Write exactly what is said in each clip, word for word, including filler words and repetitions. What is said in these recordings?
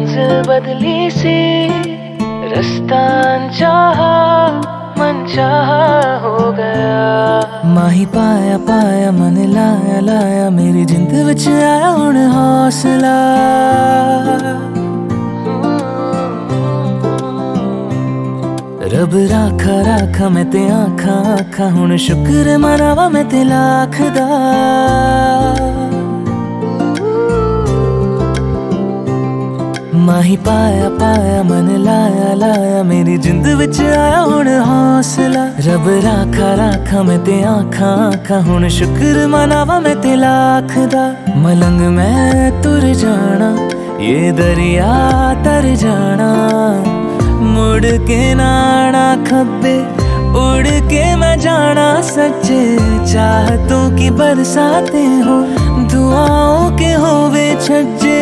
मंजिल बदली सी, रास्ता अनचाहा मनचाहा हो गया। माही पाया पाया मन लाया लाया, मेरी जिंद विच आया हुण हौसला। रब राखा राखा मैं ते आखा आखा, हुण शुक्र मनावा मैं ते लाख दा। माही पाया पाया मन लाया लाया, मेरी जिंद विच आया हुण हौसला। रब राखा राखा मैं ते आखा आखा, हुण शुक्र मनावा मैं ते लाख दा। मलंग मैं तुर जाना, ये दरिया तर जाना, मुड़ के नाना खब्बे, उड़ के मैं जाना सच्चे। चाहतों की बरसातें हो, दुआओं के होवे छज्जे।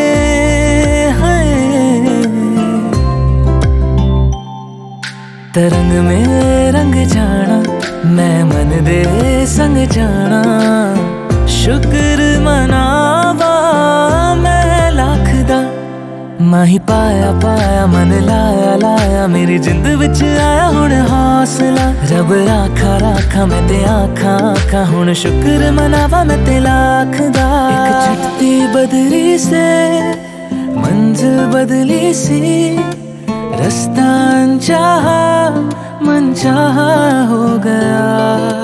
तरंग में रंग जाना, मैं मन दे संग जाना, शुक्र मनावा मैं लाख दा। माही पाया पाया मन लाया लाया, मेरी जिंद विच आया हुण हौसला। रब राखा राखा मैं ते आखा आखा, हुण शुक्र मनावा मैं ते लाख दा। एक चिट्टी बदली से मंजिल बदली सी, रास्ता अनचाहा मनचाहा हो गया।